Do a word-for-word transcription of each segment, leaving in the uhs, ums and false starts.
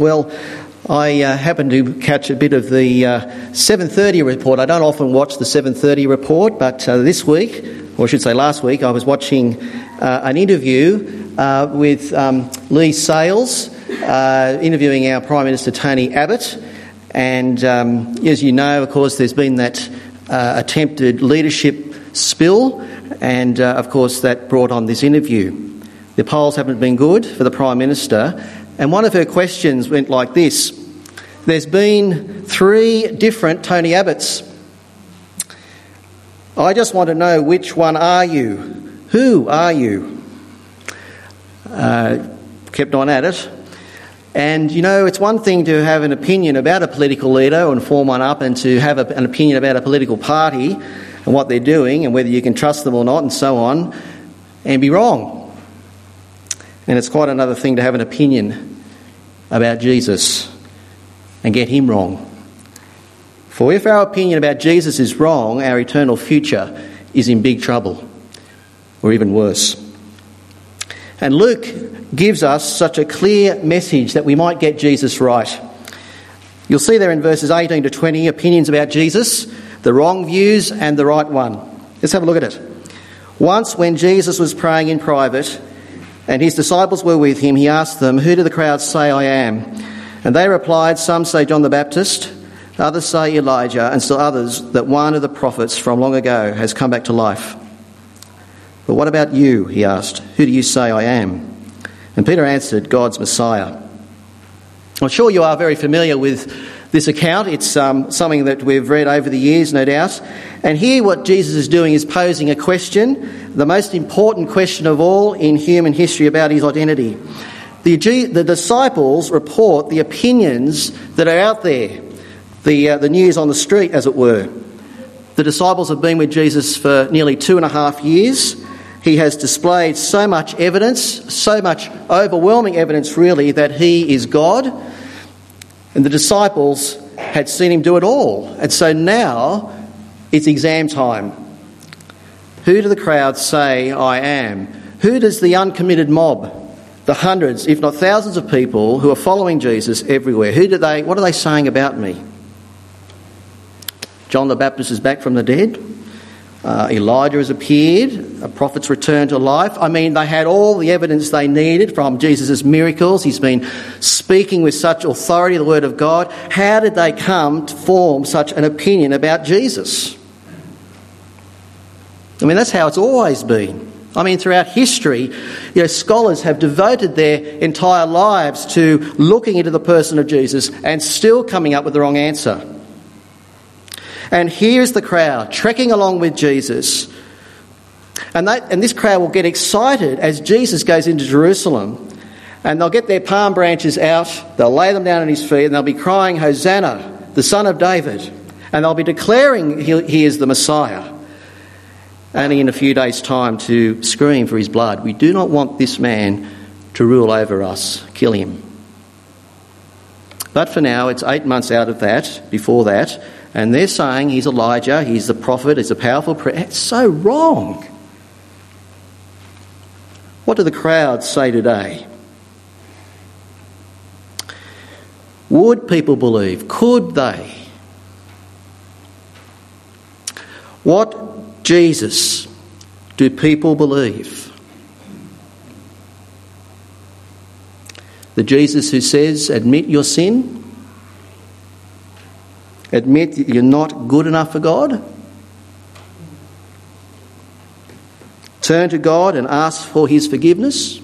Well, I uh, happened to catch a bit of the uh, seven thirty report. I don't often watch the seven thirty report, but uh, this week, or I should say last week, I was watching uh, an interview uh, with um, Lee Sales, uh, interviewing our Prime Minister Tony Abbott. And um, as you know, of course, there's been that uh, attempted leadership spill, and uh, of course that brought on this interview. The polls haven't been good for the Prime Minister. And one of her questions went like this: there's been three different Tony Abbotts. I just want to know, which one are you? Who are you? Uh, kept on at it. And, you know, it's one thing to have an opinion about a political leader and form one up, and to have a, an opinion about a political party and what they're doing and whether you can trust them or not and so on, and be wrong. And it's quite another thing to have an opinion about Jesus and get him wrong. For if our opinion about Jesus is wrong, our eternal future is in big trouble, or even worse. And Luke gives us such a clear message that we might get Jesus right. You'll see there in verses eighteen to twenty, opinions about Jesus, the wrong views and the right one. Let's have a look at it. Once when Jesus was praying in private, and his disciples were with him, he asked them, "Who do the crowds say I am?" And they replied, "Some say John the Baptist, others say Elijah, and still others that one of the prophets from long ago has come back to life." "But what about you?" he asked. "Who do you say I am?" And Peter answered, "God's Messiah." I'm sure you are very familiar with this account. It's um, something that we've read over the years, no doubt. And here what Jesus is doing is posing a question, the most important question of all in human history, about his identity. The, the disciples report the opinions that are out there, the, uh, the news on the street, as it were. The disciples have been with Jesus for nearly two and a half years. He has displayed so much evidence, so much overwhelming evidence really, that he is God. And the disciples had seen him do it all. And so now it's exam time. Who do the crowd say I am? Who does the uncommitted mob, the hundreds, if not thousands of people who are following Jesus everywhere, who do they? What are they saying about me? John the Baptist is back from the dead. Uh, Elijah has appeared. A prophet's returned to life. I mean, they had all the evidence they needed from Jesus' miracles. He's been speaking with such authority, the word of God. How did they come to form such an opinion about Jesus? I mean, that's how it's always been. I mean, throughout history, you know, scholars have devoted their entire lives to looking into the person of Jesus and still coming up with the wrong answer. And here's the crowd trekking along with Jesus. And, they, and this crowd will get excited as Jesus goes into Jerusalem. And they'll get their palm branches out, they'll lay them down at his feet, and they'll be crying, "Hosanna, the Son of David." And they'll be declaring he, he is the Messiah. Only in a few days' time to scream for his blood. We do not want this man to rule over us. Kill him. But for now, it's eight months out of that, before that, and they're saying he's Elijah, he's the prophet, he's a powerful prophet. It's so wrong. What do the crowds say today? Would people believe? Could they? What Jesus do people believe? The Jesus who says, admit your sin? Admit that you're not good enough for God? Turn to God and ask for his forgiveness?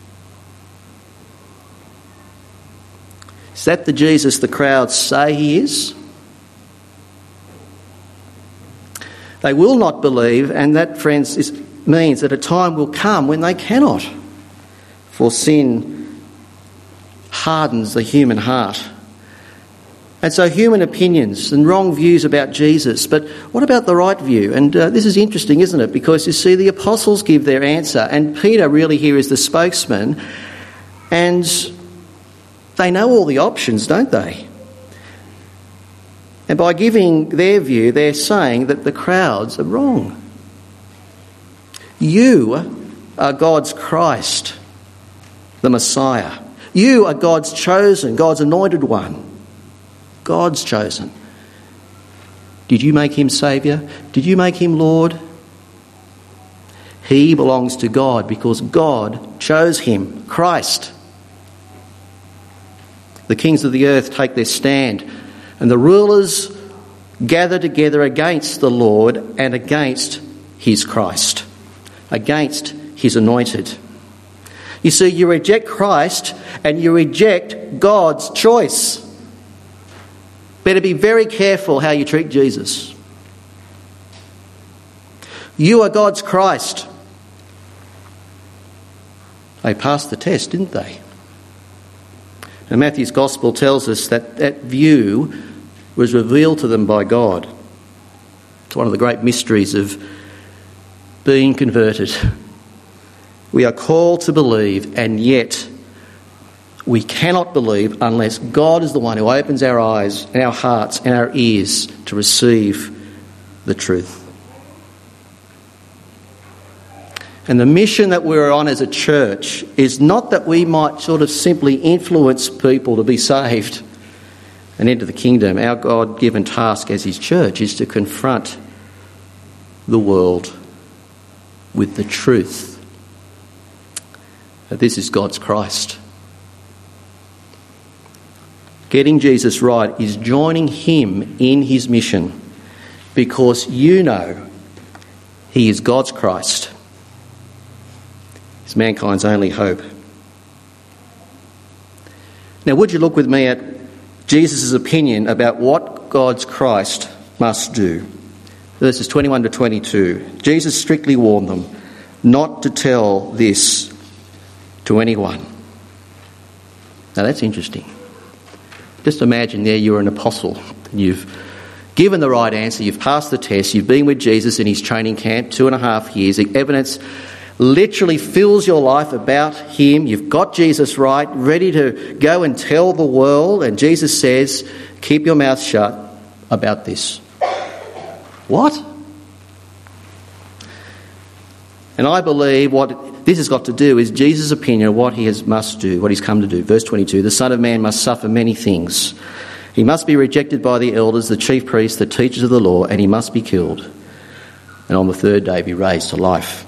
Is that the Jesus the crowds say he is? They will not believe, and that, friends, is, means that a time will come when they cannot. For sin hardens the human heart. And so human opinions and wrong views about Jesus. But what about the right view? And uh, this is interesting, isn't it? Because you see, the apostles give their answer, and Peter really here is the spokesman. And they know all the options, don't they? And by giving their view, they're saying that the crowds are wrong. You are God's Christ, the Messiah. You are God's chosen, God's anointed one. God's chosen. Did you make him Saviour? Did you make him Lord? He belongs to God because God chose him, Christ. The kings of the earth take their stand, and the rulers gather together against the Lord and against his Christ, against his anointed. You see, you reject Christ and you reject God's choice. Better be very careful how you treat Jesus. You are God's Christ. They passed the test, didn't they? And Matthew's Gospel tells us that that view was revealed to them by God. It's one of the great mysteries of being converted. We are called to believe, and yet we cannot believe unless God is the one who opens our eyes and our hearts and our ears to receive the truth. And the mission that we're on as a church is not that we might sort of simply influence people to be saved and enter the kingdom. Our God-given task as his church is to confront the world with the truth that this is God's Christ. Getting Jesus right is joining him in his mission because you know he is God's Christ. He's mankind's only hope. Now, would you look with me at Jesus' opinion about what God's Christ must do? Verses twenty-one to twenty-two. Jesus strictly warned them not to tell this to anyone. Now, that's interesting. Just imagine there you're an apostle. You've given the right answer. You've passed the test. You've been with Jesus in his training camp two and a half years. The evidence literally fills your life about him. You've got Jesus right, ready to go and tell the world. And Jesus says, keep your mouth shut about this. What? And I believe what this has got to do is Jesus' opinion of what he has must do, what he's come to do. Verse twenty-two, the Son of Man must suffer many things. He must be rejected by the elders, the chief priests, the teachers of the law, and he must be killed. And on the third day be raised to life.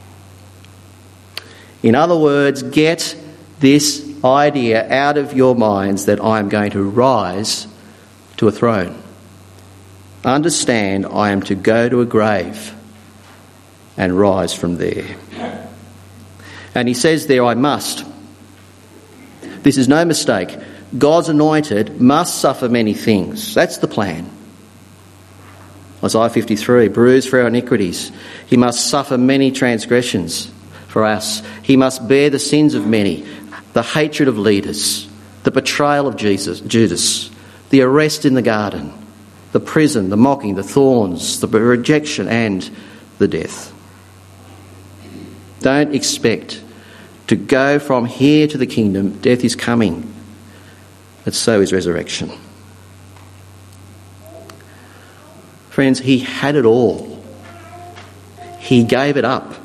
In other words, get this idea out of your minds that I am going to rise to a throne. Understand I am to go to a grave and rise from there. And he says there, I must. This is no mistake. God's anointed must suffer many things. That's the plan. Isaiah fifty-three, bruised for our iniquities. He must suffer many transgressions for us. He must bear the sins of many, the hatred of leaders, the betrayal of Jesus, Judas, the arrest in the garden, the prison, the mocking, the thorns, the rejection and the death. Don't expect to go from here to the kingdom. Death is coming, but so is resurrection. Friends, he had it all. He gave it up,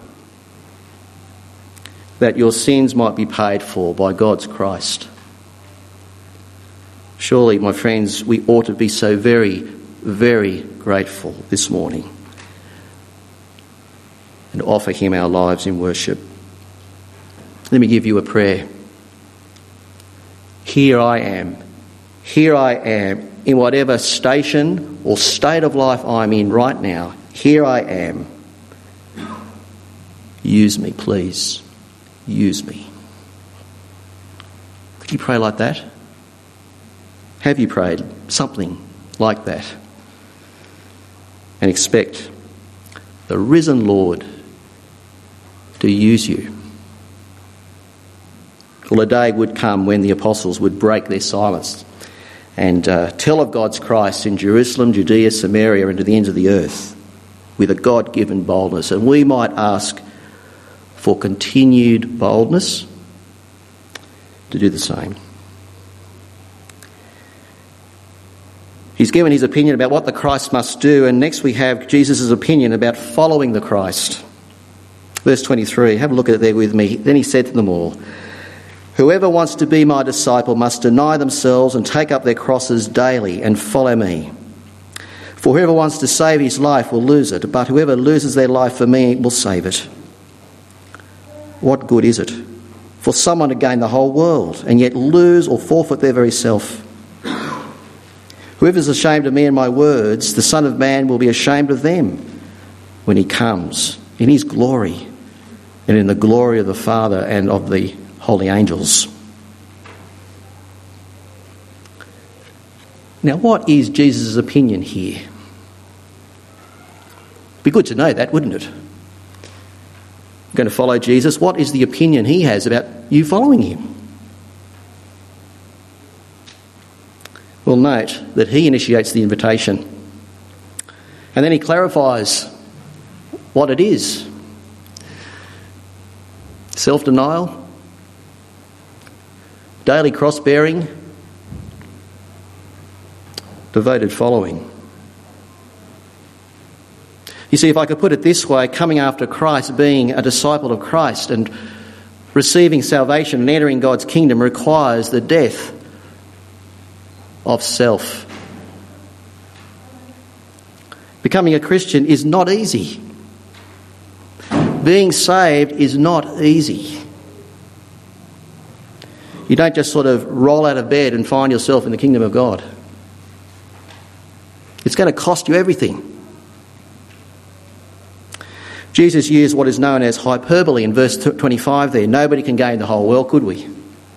that your sins might be paid for by God's Christ. Surely, my friends, we ought to be so very, very grateful this morning and offer him our lives in worship. Let me give you a prayer. Here I am. Here I am in whatever station or state of life I'm in right now. Here I am. Use me, please. Use me. Could you pray like that? Have you prayed something like that? And expect the risen Lord to use you. Well, a day would come when the apostles would break their silence and uh, tell of God's Christ in Jerusalem, Judea, Samaria, and to the ends of the earth with a God-given boldness. And we might ask for continued boldness to do the same. He's given his opinion about what the Christ must do, and next we have Jesus' opinion about following the Christ. Verse twenty-three, have a look at it there with me. Then he said to them all, Whoever wants to be my disciple must deny themselves and take up their crosses daily and follow me. For whoever wants to save his life will lose it, but whoever loses their life for me will save it. What good is it for someone to gain the whole world and yet lose or forfeit their very self? Whoever is ashamed of me and my words, the Son of Man will be ashamed of them when he comes in his glory and in the glory of the Father and of the holy angels. Now, what is Jesus' opinion here? It'd be good to know that, wouldn't it? You're going to follow Jesus. What is the opinion he has about you following him? Well, note that he initiates the invitation. And then he clarifies what it is. Self-denial, daily cross-bearing, devoted following. You see, if I could put it this way, coming after Christ, being a disciple of Christ and receiving salvation and entering God's kingdom requires the death of self. Becoming a Christian is not easy. Being saved is not easy. You don't just sort of roll out of bed and find yourself in the kingdom of God. It's going to cost you everything. Jesus used what is known as hyperbole in verse twenty-five there. Nobody can gain the whole world, could we?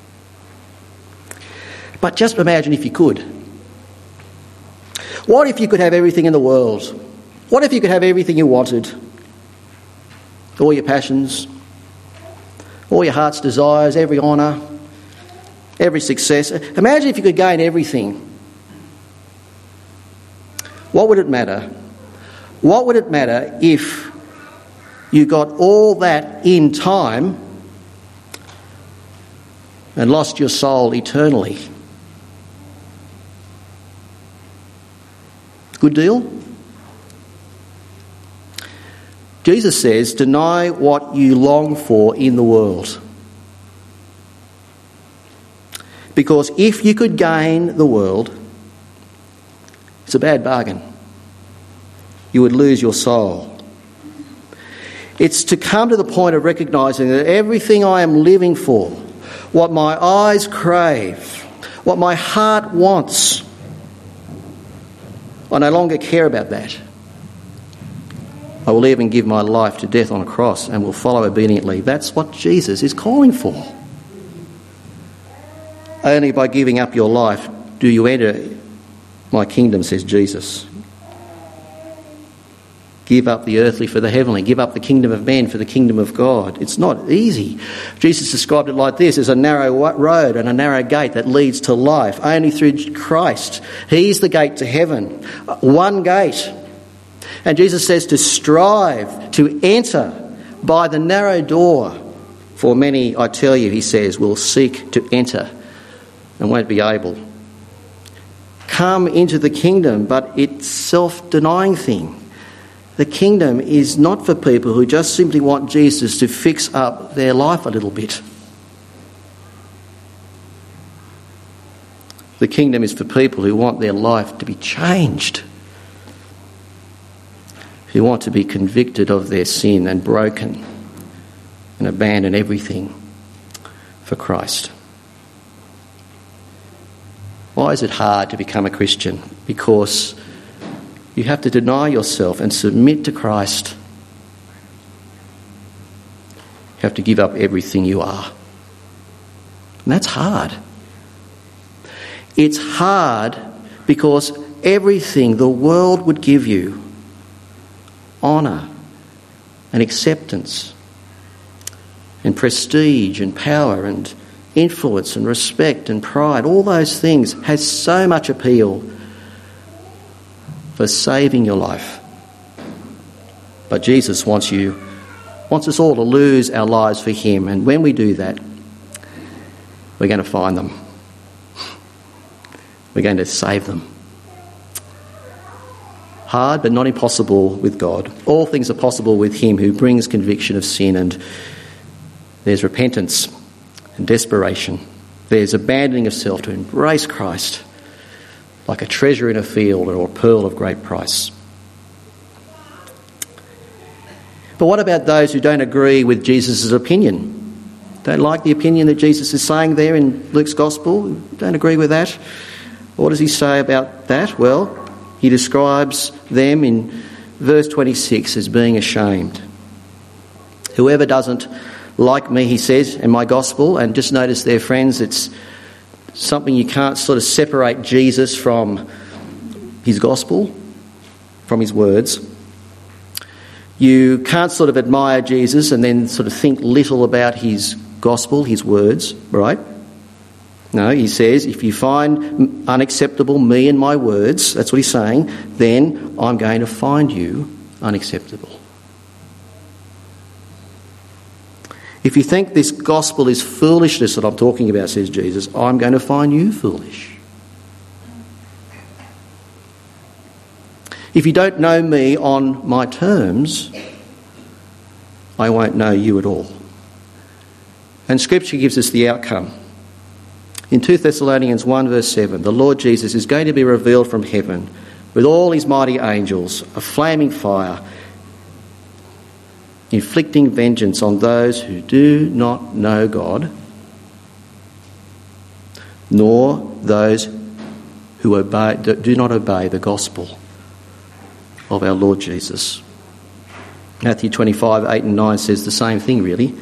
But just imagine if you could. What if you could have everything in the world? What if you could have everything you wanted? All your passions, all your heart's desires, every honour, every success. Imagine if you could gain everything. What would it matter? What would it matter if you got all that in time and lost your soul eternally? Good deal? Jesus says, deny what you long for in the world. Because if you could gain the world, it's a bad bargain. You would lose your soul. It's to come to the point of recognising that everything I am living for, what my eyes crave, what my heart wants, I no longer care about that. I will even give my life to death on a cross and will follow obediently. That's what Jesus is calling for. Only by giving up your life do you enter my kingdom, says Jesus. Give up the earthly for the heavenly. Give up the kingdom of men for the kingdom of God. It's not easy. Jesus described it like this: there's a narrow road and a narrow gate that leads to life. Only through Christ. He's the gate to heaven. One gate. And Jesus says to strive to enter by the narrow door. For many, I tell you, he says, will seek to enter and won't be able. Come into the kingdom, but it's a self-denying thing. The kingdom is not for people who just simply want Jesus to fix up their life a little bit. The kingdom is for people who want their life to be changed, who want to be convicted of their sin and broken and abandon everything for Christ. Why is it hard to become a Christian? Because you have to deny yourself and submit to Christ. You have to give up everything you are. And that's hard. It's hard because everything the world would give you, honour and acceptance and prestige and power and influence and respect and pride, all those things has so much appeal for saving your life. But Jesus wants you, wants us all to lose our lives for him, and when we do that, we're going to find them. We're going to save them. Hard but not impossible with God. All things are possible with him who brings conviction of sin, and there's repentance and desperation. There's abandoning of self to embrace Christ like a treasure in a field or a pearl of great price. But what about those who don't agree with Jesus' opinion? Don't like the opinion that Jesus is saying there in Luke's Gospel? Don't agree with that? What does he say about that? Well, he describes them in verse twenty-six as being ashamed. Whoever doesn't like me, he says, in my gospel, and just notice there, friends, it's something you can't sort of separate Jesus from his gospel, from his words. You can't sort of admire Jesus and then sort of think little about his gospel, his words, right? No, he says, if you find unacceptable me and my words, that's what he's saying, then I'm going to find you unacceptable. If you think this gospel is foolishness that I'm talking about, says Jesus, I'm going to find you foolish. If you don't know me on my terms, I won't know you at all. And Scripture gives us the outcome. In two Thessalonians one verse seven, the Lord Jesus is going to be revealed from heaven with all his mighty angels, a flaming fire, inflicting vengeance on those who do not know God, nor those who obey, do not obey the gospel of our Lord Jesus. Matthew twenty-five, eight and nine says the same thing, really.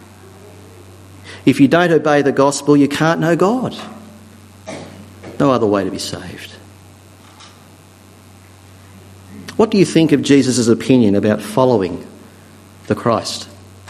If you don't obey the gospel, you can't know God. No other way to be saved. What do you think of Jesus' opinion about following the Christ?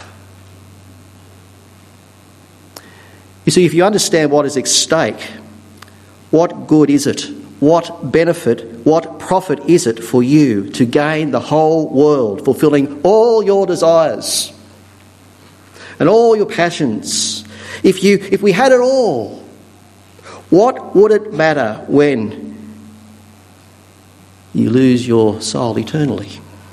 You see, if you understand what is at stake, what good is it? What benefit, what profit is it for you to gain the whole world, fulfilling all your desires and all your passions? If you, if we had it all, what would it matter when you lose your soul eternally?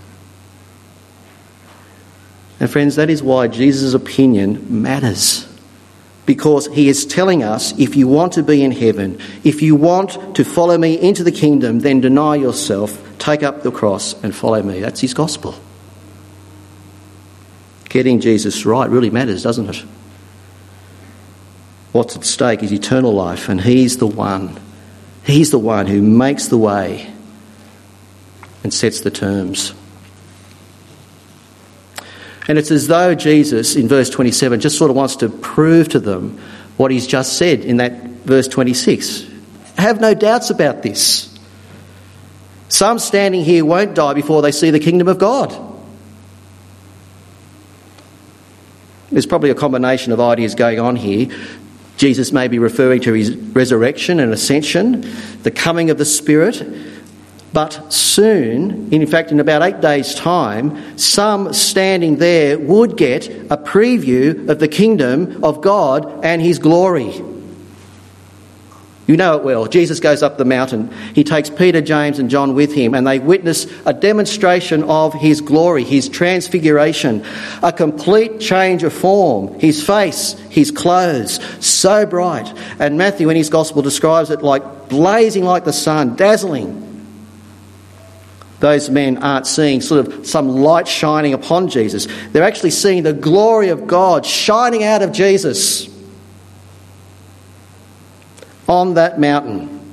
And friends, that is why Jesus' opinion matters. Because he is telling us, if you want to be in heaven, if you want to follow me into the kingdom, then deny yourself, take up the cross and follow me. That's his gospel. Getting Jesus right really matters, doesn't it? What's at stake is eternal life, and he's the one. He's the one who makes the way and sets the terms. And it's as though Jesus, in verse twenty-seven, just sort of wants to prove to them what he's just said in that verse twenty-six. Have no doubts about this. Some standing here won't die before they see the kingdom of God. There's probably a combination of ideas going on here. Jesus may be referring to his resurrection and ascension, the coming of the Spirit. But soon, in fact in about eight days' time, some standing there would get a preview of the kingdom of God and his glory. You know it well. Jesus goes up the mountain. He takes Peter, James and John with him, and they witness a demonstration of his glory, his transfiguration, a complete change of form, his face, his clothes, so bright. And Matthew in his gospel describes it like blazing like the sun, dazzling. Those men aren't seeing sort of some light shining upon Jesus. They're actually seeing the glory of God shining out of Jesus on that mountain.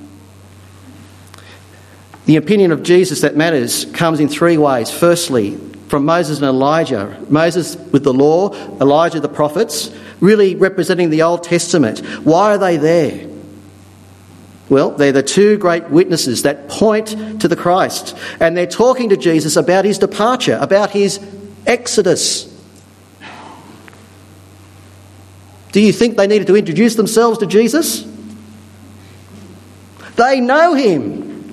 The opinion of Jesus that matters comes in three ways. Firstly, from Moses and Elijah. Moses with the law, Elijah the prophets, really representing the Old Testament. Why are they there? Well, they're the two great witnesses that point to the Christ. And they're talking to Jesus about his departure, about his exodus. Do you think they needed to introduce themselves to Jesus? They know him.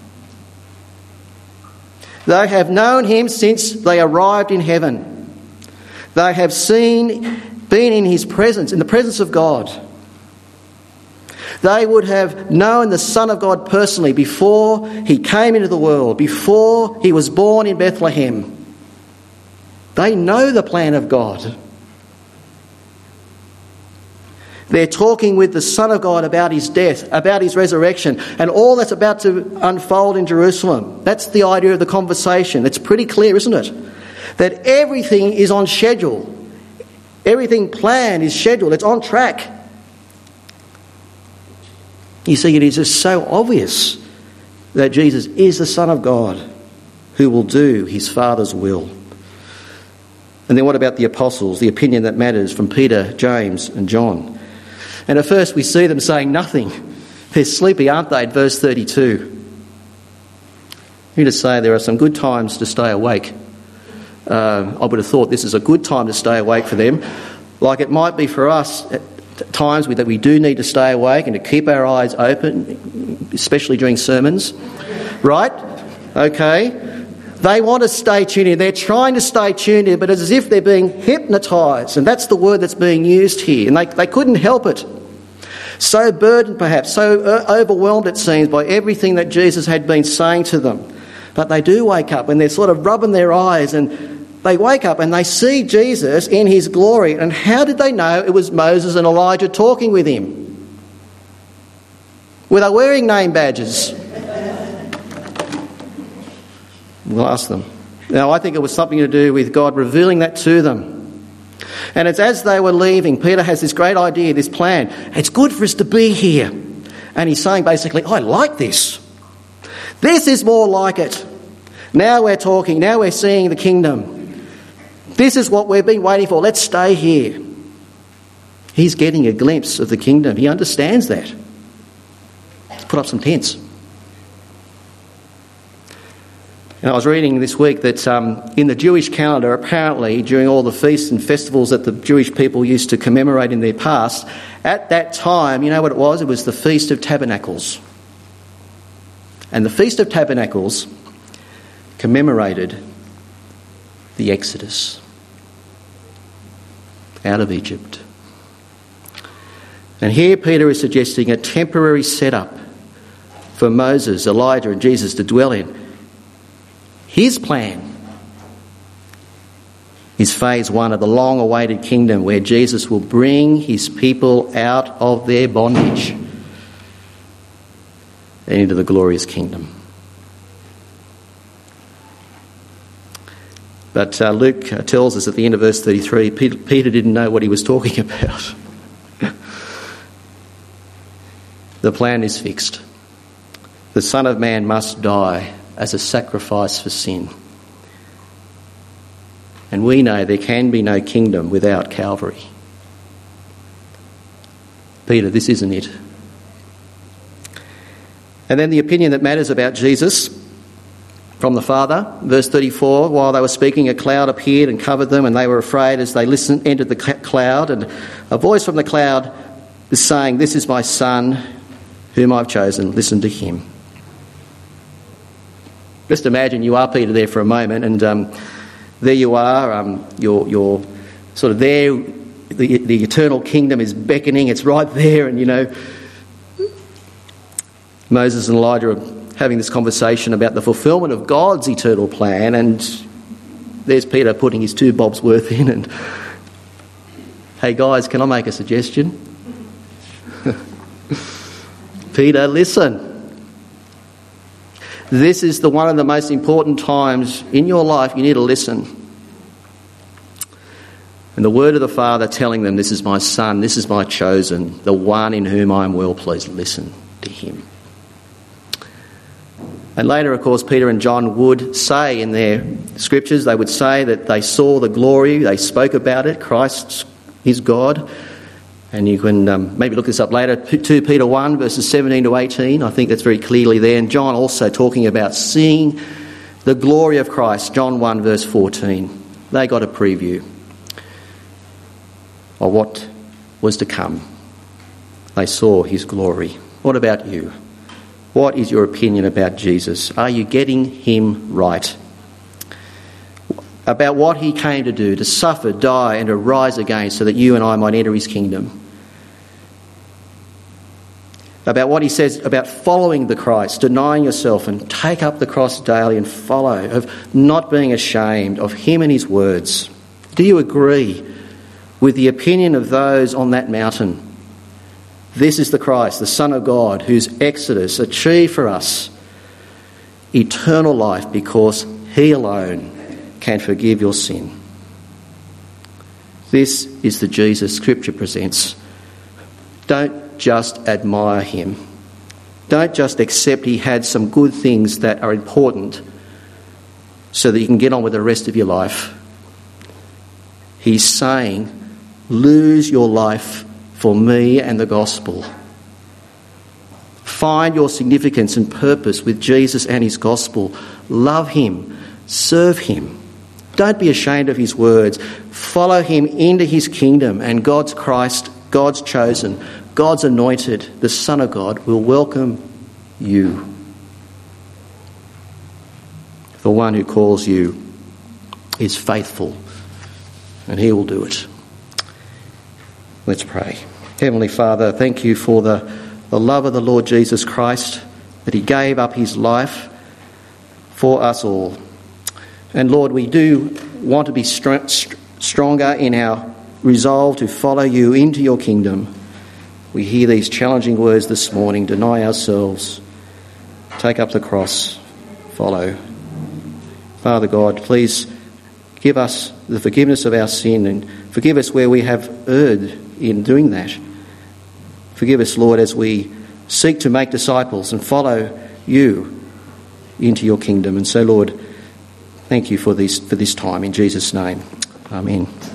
They have known him since they arrived in heaven. They have seen, been in his presence, in the presence of God. They would have known the Son of God personally before he came into the world, before he was born in Bethlehem. They know the plan of God. They're talking with the Son of God about his death, about his resurrection, and all that's about to unfold in Jerusalem. That's the idea of the conversation. It's pretty clear, isn't it? That everything is on schedule. Everything planned is scheduled. It's on track. You see, it is just so obvious that Jesus is the Son of God who will do his Father's will. And then what about the apostles, the opinion that matters from Peter, James and John? And at first we see them saying nothing. They're sleepy, aren't they, in verse thirty-two? You to say there are some good times to stay awake. Uh, I would have thought this is a good time to stay awake for them. Like it might be for us at times that we do need to stay awake and to keep our eyes open, especially during sermons. Right? Okay. They want to stay tuned in. They're trying to stay tuned in, but it's as if they're being hypnotised. And that's the word that's being used here. And they, they couldn't help it. So burdened perhaps, so overwhelmed it seems by everything that Jesus had been saying to them. But they do wake up and they're sort of rubbing their eyes and they wake up and they see Jesus in his glory. And how did they know it was Moses and Elijah talking with him? Were they wearing name badges? We'll ask them. Now, I think it was something to do with God revealing that to them. And it's as they were leaving, Peter has this great idea, this plan. It's good for us to be here. And he's saying basically, I like this. This is more like it. Now we're talking. Now we're seeing the kingdom. This is what we've been waiting for. Let's stay here. He's getting a glimpse of the kingdom. He understands that. Let's put up some tents. And I was reading this week that um, in the Jewish calendar, apparently, during all the feasts and festivals that the Jewish people used to commemorate in their past, at that time, you know what it was? It was the Feast of Tabernacles. And the Feast of Tabernacles commemorated the Exodus out of Egypt. And here Peter is suggesting a temporary setup for Moses, Elijah and Jesus to dwell in. His plan is phase one of the long-awaited kingdom where Jesus will bring his people out of their bondage and into the glorious kingdom. But uh, Luke uh, tells us at the end of verse thirty-three, Peter, Peter didn't know what he was talking about. The plan is fixed. The Son of Man must die as a sacrifice for sin. And we know there can be no kingdom without Calvary. Peter, this isn't it. And then the opinion that matters about Jesus from the Father, verse thirty-four, while they were speaking, a cloud appeared and covered them, and they were afraid as they listened, entered the cloud, and a voice from the cloud was saying, "This is my Son, whom I've chosen. Listen to him." Just imagine you are Peter there for a moment, and um, there you are. Um, you're, you're sort of there. The, the eternal kingdom is beckoning. It's right there, and you know, Moses and Elijah are having this conversation about the fulfilment of God's eternal plan, and there's Peter putting his two bobs worth in. And hey, guys, can I make a suggestion? Peter, listen. This is the one of the most important times in your life you need to listen. And the word of the Father telling them, "This is my Son, this is my chosen, the one in whom I am well pleased. Listen to him." And later, of course, Peter and John would say in their scriptures, they would say that they saw the glory, they spoke about it, Christ is God. And you can um, maybe look this up later, two Peter one, verses seventeen to eighteen. I think that's very clearly there. And John also talking about seeing the glory of Christ, John one, verse fourteen. They got a preview of what was to come. They saw his glory. What about you? What is your opinion about Jesus? Are you getting him right? About what he came to do, to suffer, die and to rise again so that you and I might enter his kingdom. About what he says about following the Christ, denying yourself and take up the cross daily and follow, of not being ashamed of him and his words. Do you agree with the opinion of those on that mountain This is the Christ, the Son of God, whose exodus achieved for us eternal life because he alone can forgive your sin. This is the Jesus Scripture presents. Don't just admire him. Don't just accept he had some good things that are important so that you can get on with the rest of your life. He's saying, lose your life for me and the gospel. Find your significance and purpose with Jesus and his gospel. Love him. Serve him. Don't be ashamed of his words. Follow him into his kingdom, and God's Christ, God's chosen, God's anointed, the Son of God, will welcome you. The one who calls you is faithful, and he will do it. Let's pray. Heavenly Father, thank you for the, the love of the Lord Jesus Christ, that he gave up his life for us all. And Lord, we do want to be str- st- stronger in our resolve to follow you into your kingdom. We hear these challenging words this morning: deny ourselves, take up the cross, follow. Father God, please give us the forgiveness of our sin and forgive us where we have erred in doing that. Forgive us, Lord, as we seek to make disciples and follow you into your kingdom. And so, Lord, thank you for this, for this time. In Jesus' name, amen.